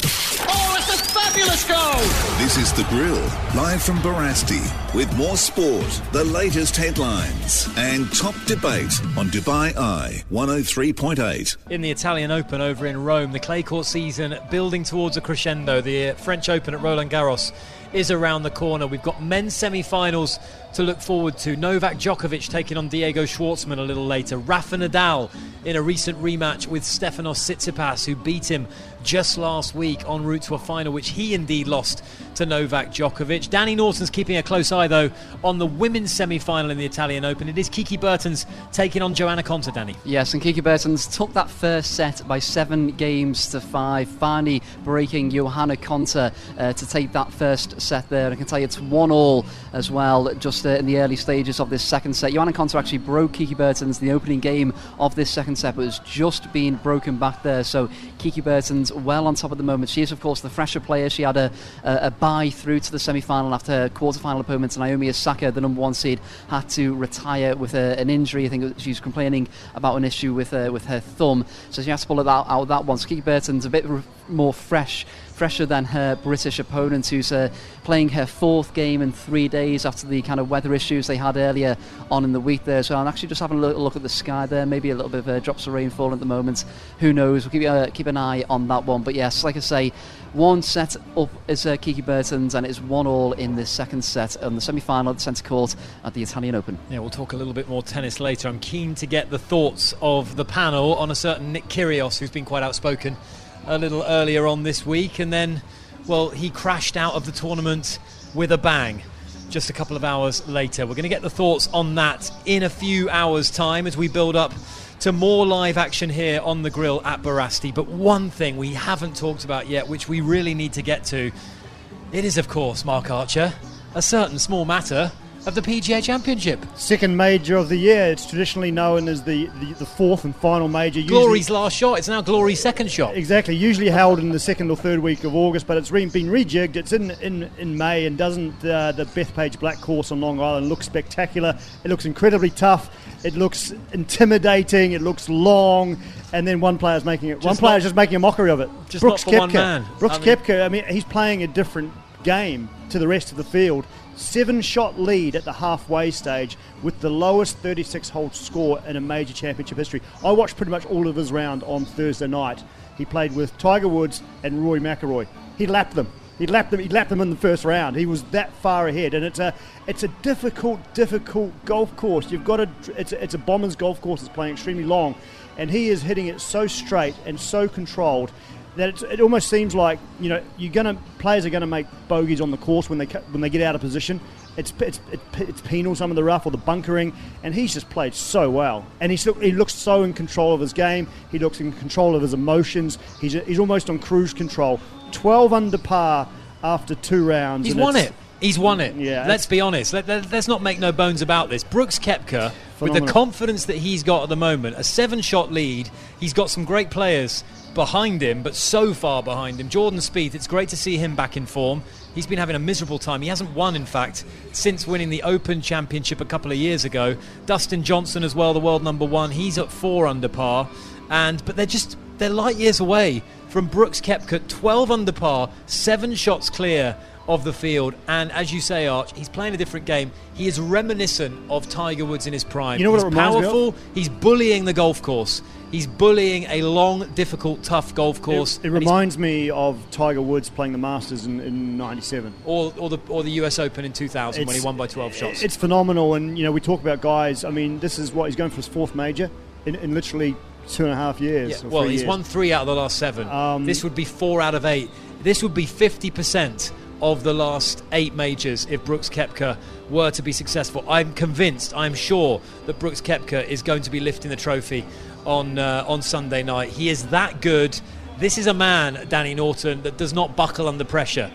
Oh, it's a fabulous goal! This is The Grill, live from Barasti, with more sport, the latest headlines, and top debate on Dubai Eye one oh three point eight. In the Italian Open over in Rome, the clay court season building towards a crescendo. The French Open at Roland Garros is around the corner. We've got men's semi-finals to look forward to. Novak Djokovic taking on Diego Schwartzman a little later. Rafa Nadal in a recent rematch with Stefanos Tsitsipas, who beat him just last week en route to a final, which he indeed lost to Novak Djokovic. Danny Norton's keeping a close eye, though, on the women's semi-final in the Italian Open. It is Kiki Bertens taking on Joanna Konta, Danny. Yes, and Kiki Bertens took that first set by seven games to five, finally breaking Johanna Konta uh, to take that first set there. I can tell you it's one all as well, just uh, in the early stages of this second set. Johanna Konta actually broke Kiki Bertens in the opening game of this second set, but has just been broken back there. So Kiki Bertens well on top at the moment. She is, of course, the fresher player. She had a, a, a bye through to the semi-final after her quarter-final opponent, Naomi Osaka, the number one seed, had to retire with a, an injury. I think she's complaining about an issue with uh, with her thumb, so she has to pull it out, out of that one. So Kiki Bertens a bit r- more fresh fresher than her British opponent, who's uh, playing her fourth game in three days after the kind of weather issues they had earlier on in the week there. So I'm actually just having a little look at the sky there, maybe a little bit of uh, drops of rainfall at the moment. Who knows? We'll keep, uh, keep an eye on that one. But yes, like I say, one set up is uh, Kiki Bertens, and it's one all in the second set on the semi-final at the centre court at the Italian Open. Yeah, we'll talk a little bit more tennis later. I'm keen to get the thoughts of the panel on a certain Nick Kyrgios, who's been quite outspoken a little earlier on this week, and then, well, he crashed out of the tournament with a bang just a couple of hours later. We're going to get the thoughts on that in a few hours' time as we build up to more live action here on The Grill at Barasti. But one thing we haven't talked about yet, which we really need to get to, it is, of course, Mark Archer, a certain small matter of the P G A Championship. Second major of the year. It's traditionally known as the, the, the fourth and final major. Glory's usually, last shot. It's now Glory's second shot. Exactly. Usually held in the second or third week of August, but it's re- been rejigged. It's in, in, in May, and doesn't uh, the Bethpage Black course on Long Island look spectacular? It looks incredibly tough. It looks intimidating. It looks long. And then one player's making it. Just one player's just making a mockery of it. Just Brooks not for Koepka. one man. Brooks I mean, Koepka. I mean, he's playing a different game to the rest of the field. Seven shot lead at the halfway stage with the lowest thirty-six hole score in a major championship history. I watched pretty much all of his round on Thursday night. He played with Tiger Woods and Rory McIlroy. He lapped them. He lapped them. He lapped them in the first round. He was that far ahead, and it's a it's a difficult, difficult golf course. You've got to. It's a, it's a Bombers golf course. It's playing extremely long, and he is hitting it so straight and so controlled that it's, it almost seems like, you know, you're gonna players are gonna make bogeys on the course when they when they get out of position. It's it's it's penal, some of the rough or the bunkering, and he's just played so well. And he's he looks so in control of his game. He looks in control of his emotions. He's he's almost on cruise control. twelve under par after two rounds. He's and won it. He's won it. Yeah, let's be honest. Let, let, let's not make no bones about this. Brooks Koepka, with the confidence that he's got at the moment, a seven-shot lead. He's got some great players behind him, but so far behind him. Jordan Spieth, it's great to see him back in form. He's been having a miserable time. He hasn't won, in fact, since winning the Open Championship a couple of years ago. Dustin Johnson as well, the world number one. He's at four under par. And but they're just they're light years away from Brooks Koepka, twelve under par, seven shots clear of the field. And as you say, Arch, he's playing a different game. He is reminiscent of Tiger Woods in his prime. You know what he's it reminds powerful. me of? He's bullying the golf course. He's bullying a long, difficult, tough golf course. It, it reminds me of Tiger Woods playing the Masters in, in ninety-seven, or or the or the U S Open in two thousand it's, when he won by twelve shots. It's phenomenal, and you know we talk about guys. I mean, this is what he's going for his fourth major in, in literally two and a half years. Yeah, well, he's years. won three out of the last seven. Um, this would be four out of eight. This would be fifty percent of the last eight majors if Brooks Koepka were to be successful. I'm convinced, I'm sure that Brooks Koepka is going to be lifting the trophy on uh, on Sunday night. He is that good. This is a man, Danny Norton, that does not buckle under pressure.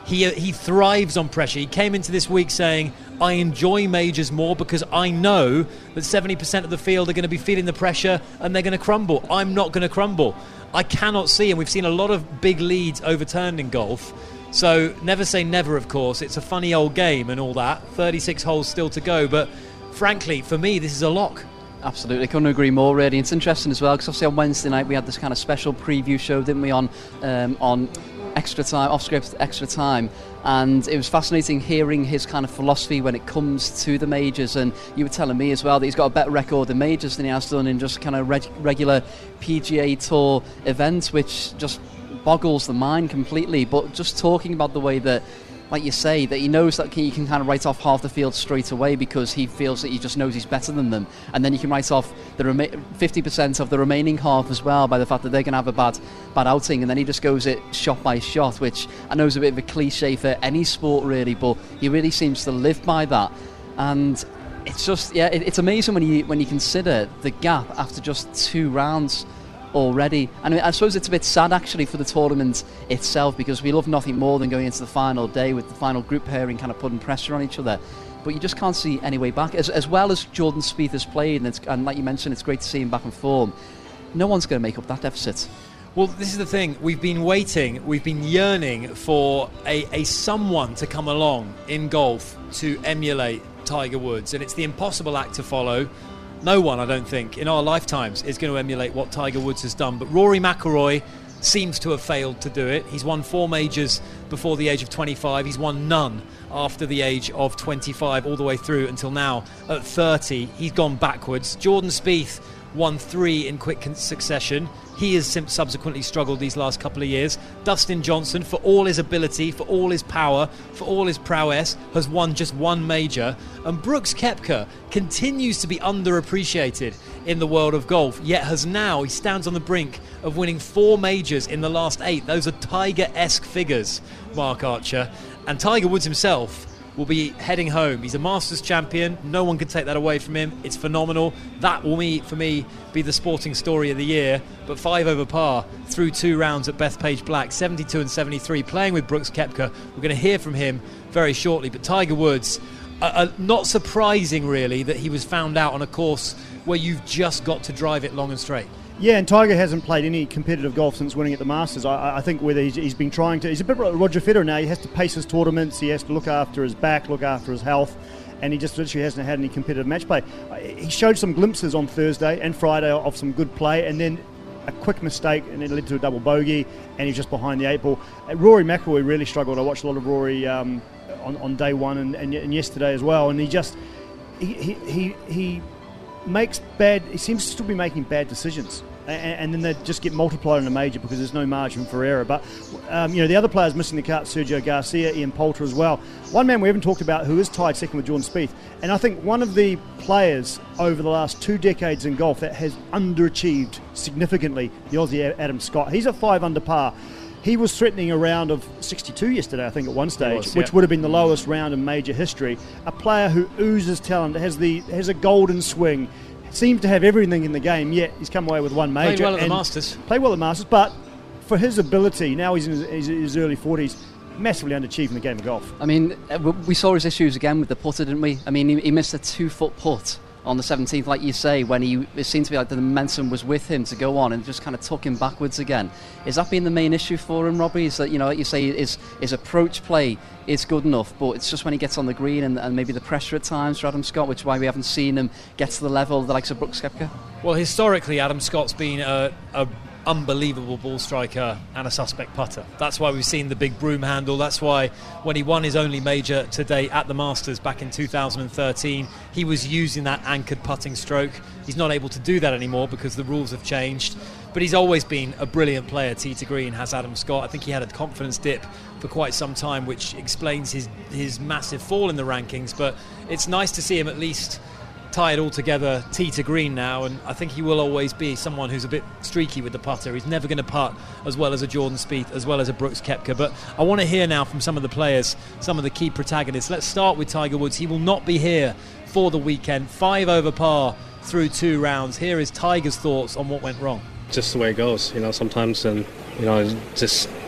He he thrives on pressure. He came into this week saying, I enjoy majors more because I know that seventy percent of the field are going to be feeling the pressure and they're going to crumble. I'm not going to crumble. I cannot see, and we've seen a lot of big leads overturned in golf. So never say never, of course. It's a funny old game and all that. thirty-six holes still to go. But frankly, for me, this is a lock. Absolutely, couldn't agree more, really. It's interesting as well because obviously on Wednesday night we had this kind of special preview show, didn't we, on um, on extra time, off script, extra time, and it was fascinating hearing his kind of philosophy when it comes to the majors. And you were telling me as well that he's got a better record in majors than he has done in just kind of reg- regular P G A Tour events, which just boggles the mind completely. But just talking about the way that, like you say, that he knows that he can kind of write off half the field straight away because he feels that he just knows he's better than them, and then you can write off the rema- fifty percent of the remaining half as well by the fact that they're going to have a bad bad outing, and then he just goes it shot by shot, which I know is a bit of a cliche for any sport really, but he really seems to live by that. And it's just, yeah, it, it's amazing when you when you consider the gap after just two rounds already. And I, mean, I suppose it's a bit sad actually for the tournament itself, because we love nothing more than going into the final day with the final group pairing kind of putting pressure on each other, but you just can't see any way back. As, as well as Jordan Spieth has played, and, it's, and like you mentioned, it's great to see him back in form, no one's going to make up that deficit. Well, this is the thing. We've been waiting, we've been yearning for a, a someone to come along in golf to emulate Tiger Woods, and it's the impossible act to follow. No one, I don't think, in our lifetimes is going to emulate what Tiger Woods has done. But Rory McIlroy seems to have failed to do it. He's won four majors before the age of twenty-five. He's won none after the age of twenty-five, all the way through until now at thirty. He's gone backwards. Jordan Spieth won three in quick succession. He has subsequently struggled these last couple of years. Dustin Johnson, for all his ability, for all his power, for all his prowess, has won just one major. And Brooks Koepka continues to be underappreciated in the world of golf, yet has now, he stands on the brink of winning four majors in the last eight. Those are Tiger-esque figures, Mark Archer. And Tiger Woods himself will be heading home. He's a Masters champion. No one can take that away from him. It's phenomenal. That will, me, for me, be the sporting story of the year. But five over par through two rounds at Bethpage Black, seventy-two and seventy-three, playing with Brooks Koepka. We're going to hear from him very shortly. But Tiger Woods, uh, uh, not surprising really that he was found out on a course where you've just got to drive it long and straight. Yeah, and Tiger hasn't played any competitive golf since winning at the Masters. I, I think whether he's, he's been trying to... He's a bit like Roger Federer now. He has to pace his tournaments. He has to look after his back, look after his health, and he just literally hasn't had any competitive match play. He showed some glimpses on Thursday and Friday of some good play, and then a quick mistake, and it led to a double bogey, and he's just behind the eight ball. Rory McIlroy really struggled. I watched a lot of Rory um, on, on day one and, and, and yesterday as well, and he just... He, he, he, he makes bad... He seems to still be making bad decisions. And, and then they just get multiplied in a major because there's no margin for error. But, um, you know, the other players missing the cut, Sergio Garcia, Ian Poulter as well. One man we haven't talked about who is tied second with Jordan Spieth. And I think one of the players over the last two decades in golf that has underachieved significantly, the Aussie Adam Scott. He's at five under par. He was threatening a round of sixty-two yesterday, I think, at one stage, was, which yeah. would have been the lowest round in major history. A player who oozes talent, has the has a golden swing, seems to have everything in the game, yet he's come away with one major. Played well at the Masters. Played well at the Masters, but for his ability, now he's in his, his early forties, massively underachieving the game of golf. I mean, we saw his issues again with the putter, didn't we? I mean, he, he missed a two-foot putt on the seventeenth, like you say, when he it seemed to be like the momentum was with him to go on and just kind of took him backwards again. Is that been the main issue for him, Robbie? Is that, you know, like you say, his, his approach play is good enough, but it's just when he gets on the green and, and maybe the pressure at times for Adam Scott, which is why we haven't seen him get to the level of the likes of Brooks Koepka? Well, historically, Adam Scott's been a, a unbelievable ball striker and a suspect putter. That's why we've seen the big broom handle. That's why when he won his only major to date at the Masters back in two thousand thirteen, he was using that anchored putting stroke. He's not able to do that anymore because the rules have changed, but he's always been a brilliant player. Tee to green has Adam Scott. I think he had a confidence dip for quite some time, which explains his his massive fall in the rankings, but it's nice to see him at least tie it all together, tee to green now, and I think he will always be someone who's a bit streaky with the putter. He's never going to putt as well as a Jordan Spieth, as well as a Brooks Koepka. But I want to hear now from some of the players, some of the key protagonists. Let's start with Tiger Woods. He will not be here for the weekend. Five over par through two rounds. Here is Tiger's thoughts on what went wrong. Just the way it goes, you know, sometimes, and, you know, just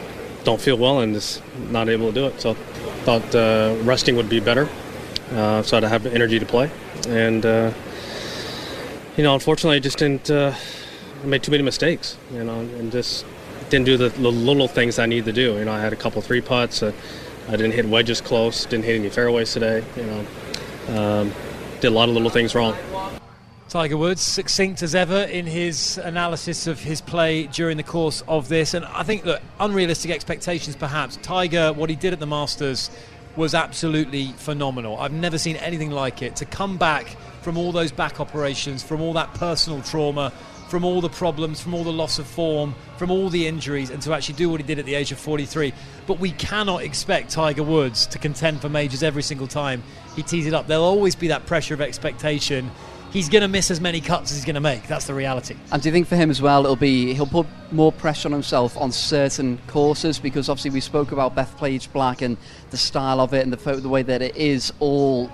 don't feel well and just not able to do it. So thought uh, resting would be better, uh, so I'd have the energy to play. And, uh, you know, unfortunately I just didn't uh, made too many mistakes, you know, and just didn't do the little things I need to do. You know, I had a couple three putts. Uh, I didn't hit wedges close, didn't hit any fairways today, you know. Um, did a lot of little things wrong. Tiger Woods, succinct as ever in his analysis of his play during the course of this. And I think that unrealistic expectations perhaps. Tiger, what he did at the Masters was absolutely phenomenal. I've never seen anything like it. To come back from all those back operations, from all that personal trauma, from all the problems, from all the loss of form, from all the injuries, and to actually do what he did at the age of forty-three. But we cannot expect Tiger Woods to contend for majors every single time he tees it up. There'll always be that pressure of expectation. He's going to miss as many cuts as he's going to make. That's the reality. And do you think for him as well, it'll be he'll put more pressure on himself on certain courses? Because obviously we spoke about Bethpage Black and the style of it and the, the way that it is all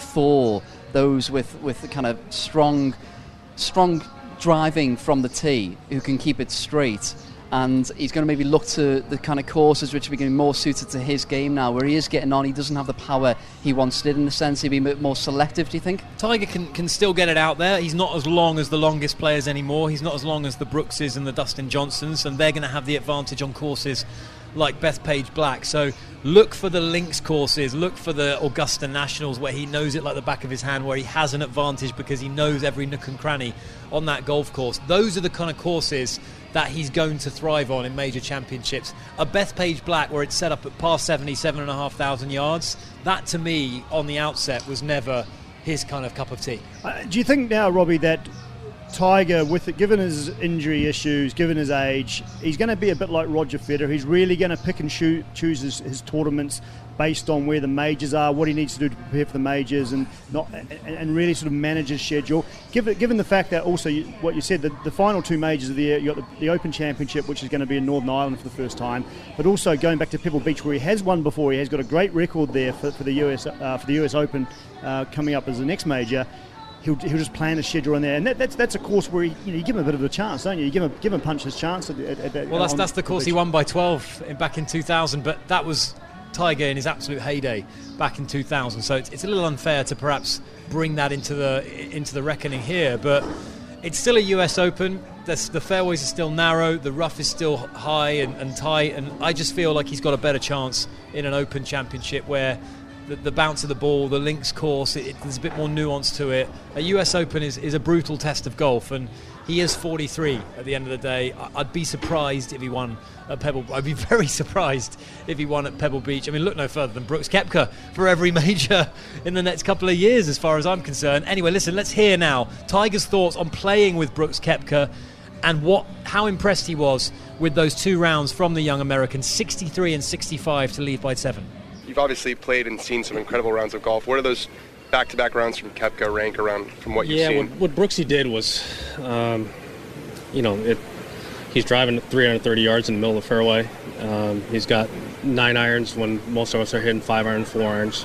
for those with, with the kind of strong, strong driving from the tee who can keep it straight. And he's going to maybe look to the kind of courses which are becoming more suited to his game now, where he is getting on. He doesn't have the power he once did, in the sense he'd be a bit more selective, do you think? Tiger can, can still get it out there. He's not as long as the longest players anymore. He's not as long as the Brookses and the Dustin Johnsons, and they're going to have the advantage on courses like Bethpage Black. So look for the links courses, look for the Augusta Nationals where he knows it like the back of his hand, where he has an advantage because he knows every nook and cranny on that golf course. Those are the kind of courses that he's going to thrive on in major championships. A Bethpage Black where it's set up at par seventy, seven and a half thousand yards, that to me on the outset was never his kind of cup of tea. Uh, do you think now, Robbie, that Tiger, with it, given his injury issues, given his age, he's going to be a bit like Roger Federer? He's really going to pick and shoot, choose his, his tournaments based on where the majors are, what he needs to do to prepare for the majors, and not and, and really sort of manage his schedule. Given, given the fact that also you, what you said, the, the final two majors of the year, you got the, the Open Championship, which is going to be in Northern Ireland for the first time, but also going back to Pebble Beach, where he has won before. He has got a great record there for, for the U S uh, for the U S Open uh, coming up as the next major. He'll, he'll just plan a schedule in there, and that, that's that's a course where he, you know, you give him a bit of a chance, don't you? You give him give him punch his chance. At, at, at, well, that's that's the course he won by twelve in, back in two thousand, but that was Tiger in his absolute heyday back in two thousand. So it's, it's a little unfair to perhaps bring that into the into the reckoning here, but it's still a U S Open. There's, the fairways are still narrow, the rough is still high and, and tight, and I just feel like he's got a better chance in an Open Championship where The, the bounce of the ball, the links course, it, it, there's a bit more nuance to it. A U S Open is, is a brutal test of golf, and he is forty-three at the end of the day. I, I'd be surprised if he won at Pebble. I'd be very surprised if he won at Pebble Beach. I mean, look no further than Brooks Koepka for every major in the next couple of years, as far as I'm concerned. Anyway, listen, let's hear now Tiger's thoughts on playing with Brooks Koepka and what how impressed he was with those two rounds from the young American, sixty-three and sixty-five to lead by seven. You've obviously played and seen some incredible rounds of golf. What are those back-to-back rounds from Koepka rank around from what you've yeah, seen? Yeah, what, what Brooksy did was, um, you know, it, he's driving three hundred thirty yards in the middle of the fairway. Um, he's got nine irons when most of us are hitting five iron, four irons,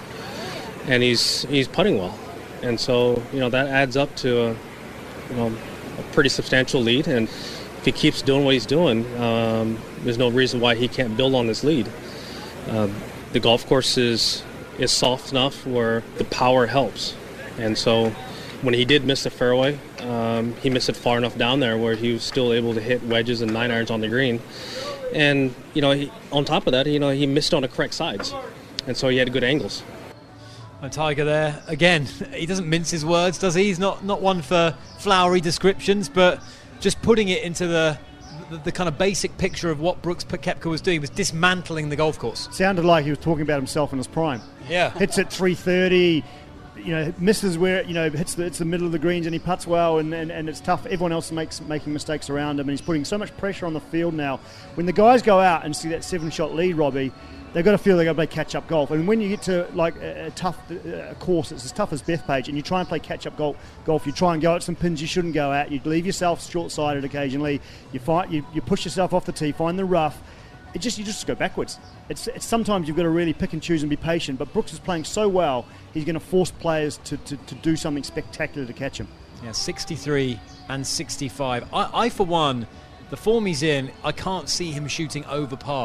and he's he's putting well, and so you know that adds up to a, you know a pretty substantial lead. And if he keeps doing what he's doing, um, there's no reason why he can't build on this lead. Uh, The golf course is is soft enough where the power helps, and so when he did miss the fairway, um, he missed it far enough down there where he was still able to hit wedges and nine irons on the green. And you know, he, on top of that, you know, he missed on the correct sides, and so he had good angles. And Tiger there again. He doesn't mince his words, does he? He's not not one for flowery descriptions, but just putting it into the. The, the kind of basic picture of what Brooks Koepka was doing was dismantling the golf course. Sounded like he was talking about himself in his prime. Yeah. Hits at three thirty, you know, misses where, you know, hits the, it's the middle of the greens and he putts well, and, and, and it's tough. Everyone else makes making mistakes around him, and he's putting so much pressure on the field now. When the guys go out and see that seven-shot lead, Robbie, they've got to feel they've got to play catch-up golf. And when you get to like a, a tough a course, it's as tough as Bethpage, and you try and play catch-up golf, golf, you try and go at some pins you shouldn't go at. You leave yourself short-sided occasionally. You fight, you, you push yourself off the tee, find the rough. It just you just go backwards. It's, it's sometimes you've got to really pick and choose and be patient. But Brooks is playing so well, he's going to force players to, to, to do something spectacular to catch him. Yeah, sixty-three and sixty-five. I, I for one, the form he's in, I can't see him shooting over par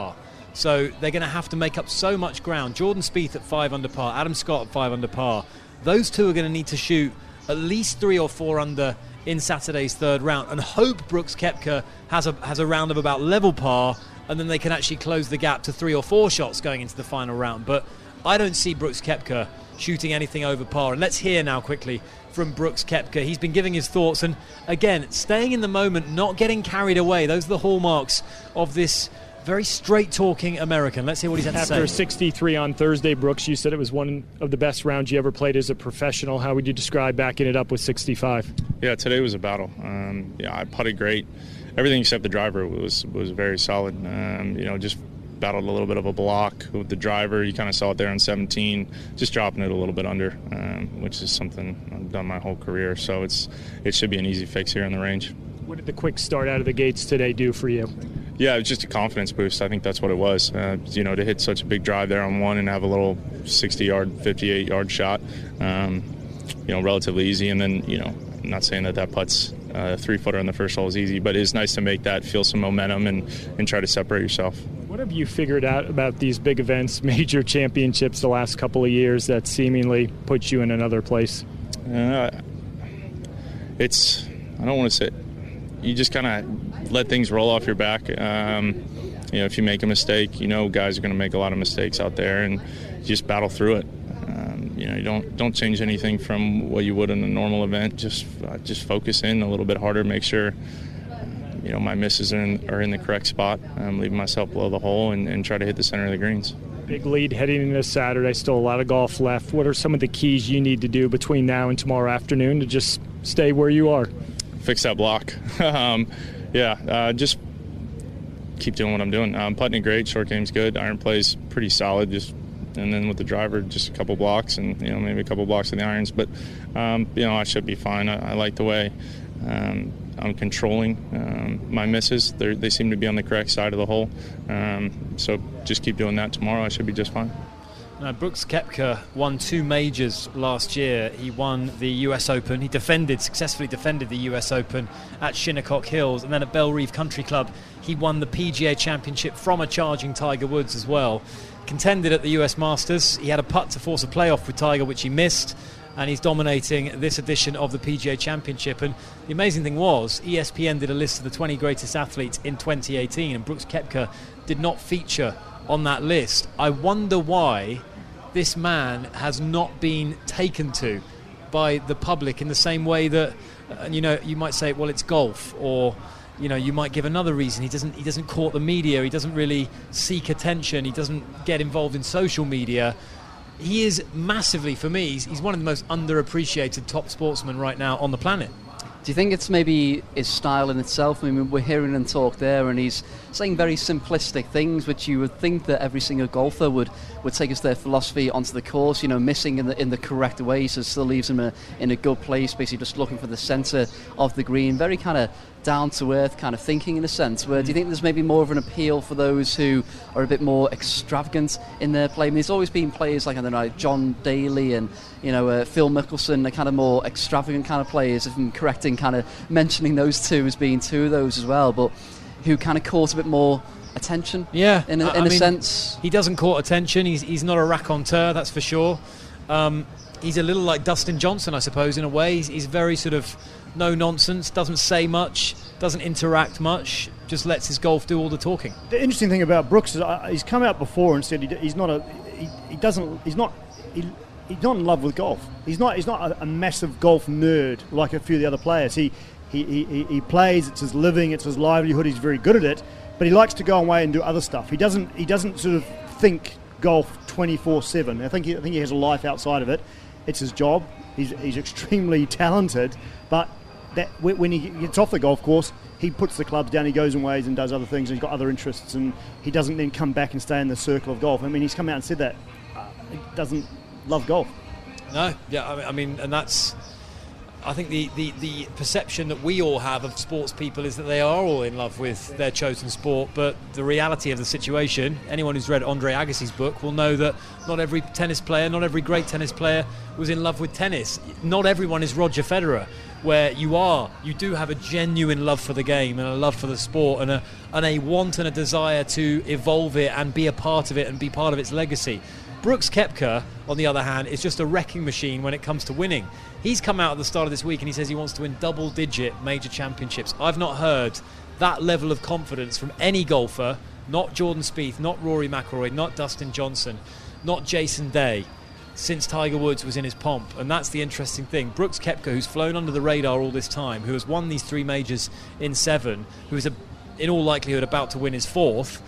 So they're going to have to make up so much ground. Jordan Spieth at five under par, Adam Scott at five under par. Those two are going to need to shoot at least three or four under in Saturday's third round, and hope Brooks Koepka has a has a round of about level par, and then they can actually close the gap to three or four shots going into the final round. But I don't see Brooks Koepka shooting anything over par. And let's hear now quickly from Brooks Koepka. He's been giving his thoughts, and again, staying in the moment, not getting carried away. Those are the hallmarks of this very straight-talking American. Let's hear what he's had to say. After sixty-three on Thursday, Brooks, you said it was one of the best rounds you ever played as a professional. How would you describe backing it up with sixty-five? Yeah, today was a battle. Um, yeah, I putted great. Everything except the driver was was very solid. Um, you know, just battled a little bit of a block with the driver. You kind of saw it there on seventeen, just dropping it a little bit under, um, which is something I've done my whole career. So it's it should be an easy fix here on the range. What did the quick start out of the gates today do for you? Yeah, it was just a confidence boost. I think that's what it was. Uh, you know, to hit such a big drive there on one and have a little sixty-yard, fifty-eight-yard shot, um, you know, relatively easy. And then, you know, I'm not saying that that putt's uh, three-footer on the first hole is easy, but it's nice to make that, feel some momentum, and, and try to separate yourself. What have you figured out about these big events, major championships the last couple of years that seemingly puts you in another place? Uh, it's, I don't want to say, you just kind of let things roll off your back. Um, you know, if you make a mistake, you know guys are going to make a lot of mistakes out there, and you just battle through it. Um, you know, you don't don't change anything from what you would in a normal event. Just uh, just focus in a little bit harder, make sure you know my misses are in, are in the correct spot. I'm leaving myself below the hole, and, and try to hit the center of the greens. Big lead heading into Saturday, still a lot of golf left. What are some of the keys you need to do between now and tomorrow afternoon to just stay where you are? Fix that block. um, yeah, uh, just keep doing what I'm doing. I'm putting it great, short game's good, iron play's pretty solid, just and then with the driver, just a couple blocks and you know maybe a couple blocks in the irons. But um, you know I should be fine. I, I like the way um, I'm controlling um, my misses. They're, they seem to be on the correct side of the hole. Um, so just keep doing that tomorrow. I should be just fine. Now, Brooks Koepka won two majors last year. He won the U S Open. He defended, successfully defended the U S Open at Shinnecock Hills. And then at Bellerive Country Club, he won the P G A Championship from a charging Tiger Woods as well. Contended at the U S Masters. He had a putt to force a playoff with Tiger, which he missed. And he's dominating this edition of the P G A Championship. And the amazing thing was, E S P N did a list of the twenty greatest athletes in twenty eighteen, and Brooks Koepka did not feature on that list. I wonder why this man has not been taken to by the public in the same way that, uh, you know, you might say, well, it's golf, or, you know, you might give another reason. He doesn't, he doesn't court the media. He doesn't really seek attention. He doesn't get involved in social media. He is massively, for me, he's, he's one of the most underappreciated top sportsmen right now on the planet. Do you think it's maybe his style in itself? I mean, we're hearing him talk there, and he's saying very simplistic things, which you would think that every single golfer would, would take as their philosophy onto the course. You know, missing in the in the correct way, so it still leaves him in a, in a good place. Basically, just looking for the centre of the green. Very kind of down to earth kind of thinking in a sense. Where do you think there's maybe more of an appeal for those who are a bit more extravagant in their play? I mean, there's always been players like I don't know John Daly and you know uh, Phil Mickelson, the kind of more extravagant kind of players. If I'm correct in kind of mentioning those two as being two of those as well, but who kind of caught a bit more attention. Yeah, in a, in I a mean, sense. He doesn't court attention. He's he's not a raconteur, that's for sure. Um, he's a little like Dustin Johnson, I suppose, in a way. He's, he's very sort of no nonsense, doesn't say much, doesn't interact much, just lets his golf do all the talking. The interesting thing about Brooks is uh, he's come out before and said he, he's not a he, he doesn't he's not he, he's not in love with golf. He's not he's not a, a massive golf nerd like a few of the other players. He he, he he plays, it's his living, it's his livelihood. He's very good at it, but he likes to go away and do other stuff. He doesn't he doesn't sort of think golf twenty-four seven. I think he, I think he has a life outside of it. It's his job. He's he's extremely talented, but that when he gets off the golf course, he puts the clubs down, he goes and ways and does other things, and he's got other interests, and he doesn't then come back and stay in the circle of golf. I mean, he's come out and said that uh, he doesn't love golf. No, yeah, I mean, I mean and that's... I think the, the, the perception that we all have of sports people is that they are all in love with their chosen sport, but the reality of the situation, anyone who's read Andre Agassi's book will know that not every tennis player, not every great tennis player was in love with tennis. Not everyone is Roger Federer, where you are, you do have a genuine love for the game and a love for the sport and a, and a want and a desire to evolve it and be a part of it and be part of its legacy. Brooks Koepka, on the other hand, is just a wrecking machine when it comes to winning. He's come out at the start of this week and he says he wants to win double-digit major championships. I've not heard that level of confidence from any golfer, not Jordan Spieth, not Rory McIlroy, not Dustin Johnson, not Jason Day, since Tiger Woods was in his pomp. And that's the interesting thing. Brooks Koepka, who's flown under the radar all this time, who has won these three majors in seven, who is a, in all likelihood about to win his fourth,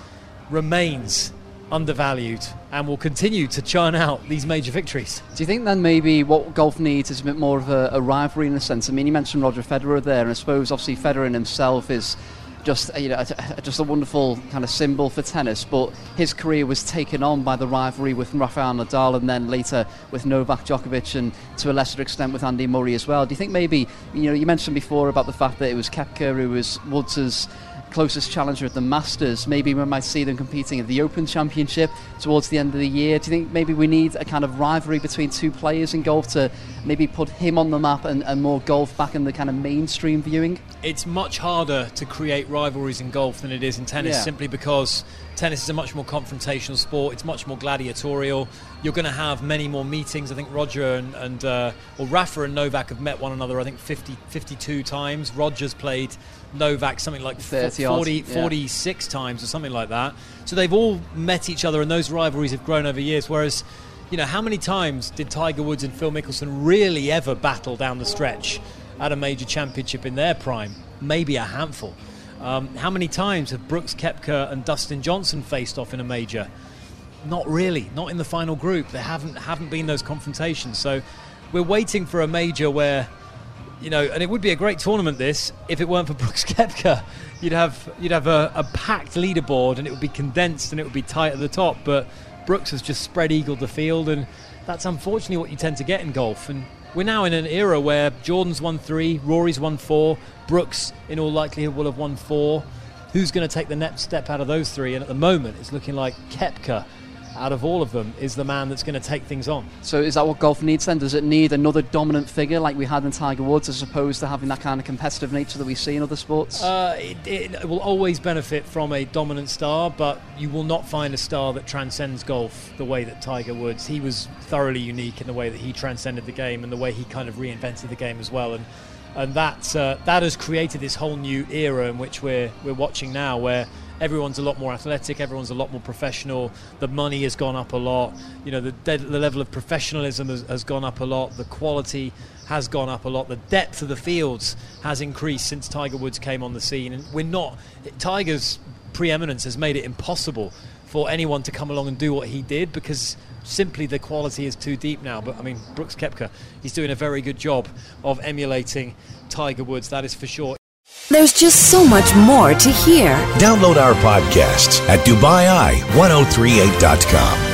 remains undervalued and will continue to churn out these major victories. Do you think then maybe what golf needs is a bit more of a, a rivalry in a sense? I mean, you mentioned Roger Federer there, and I suppose obviously Federer himself is just you know a, just a wonderful kind of symbol for tennis, but his career was taken on by the rivalry with Rafael Nadal and then later with Novak Djokovic and to a lesser extent with Andy Murray as well. Do you think maybe, you know, you mentioned before about the fact that it was Koepka who was Woods' closest challenger at the Masters. Maybe we might see them competing at the Open Championship towards the end of the year. Do you think maybe we need a kind of rivalry between two players in golf to maybe put him on the map and, and more golf back in the kind of mainstream viewing? It's much harder to create rivalries in golf than it is in tennis, yeah. simply because tennis is a much more confrontational sport. It's much more gladiatorial. You're going to have many more meetings. I think Roger and, and uh, or Rafa and Novak have met one another, I think, fifty, fifty-two times. Roger's played Novak something like forty, forty-six yeah. times or something like that. So they've all met each other and those rivalries have grown over years. Whereas, you know, how many times did Tiger Woods and Phil Mickelson really ever battle down the stretch at a major championship in their prime? Maybe a handful. Um, how many times have Brooks Koepka and Dustin Johnson faced off in a major? Not really. Not in the final group. There haven't haven't been those confrontations. So we're waiting for a major where, you know, and it would be a great tournament this if it weren't for Brooks Koepka. You'd have you'd have a, a packed leaderboard and it would be condensed and it would be tight at the top. But Brooks has just spread eagled the field, and that's unfortunately what you tend to get in golf. And we're now in an era where Jordan's won three, Rory's won four, Brooks in all likelihood will have won four. Who's going to take the next step out of those three? And at the moment it's looking like Koepka, out of all of them, is the man that's going to take things on. So is that what golf needs then? Does it need another dominant figure like we had in Tiger Woods, as opposed to having that kind of competitive nature that we see in other sports? Uh, it, it will always benefit from a dominant star, but you will not find a star that transcends golf the way that Tiger Woods. He was thoroughly unique in the way that he transcended the game and the way he kind of reinvented the game as well. And and that uh, that has created this whole new era in which we're we're watching now, where everyone's a lot more athletic, everyone's a lot more professional, the money has gone up a lot, you know, the, de- the level of professionalism has, has gone up a lot, the quality has gone up a lot, the depth of the fields has increased since Tiger Woods came on the scene. And we're not, Tiger's preeminence has made it impossible for anyone to come along and do what he did, because simply the quality is too deep now. But I mean, Brooks Koepka, he's doing a very good job of emulating Tiger Woods, that is for sure. There's just so much more to hear. Download our podcasts at Dubai Eye ten thirty-eight dot com.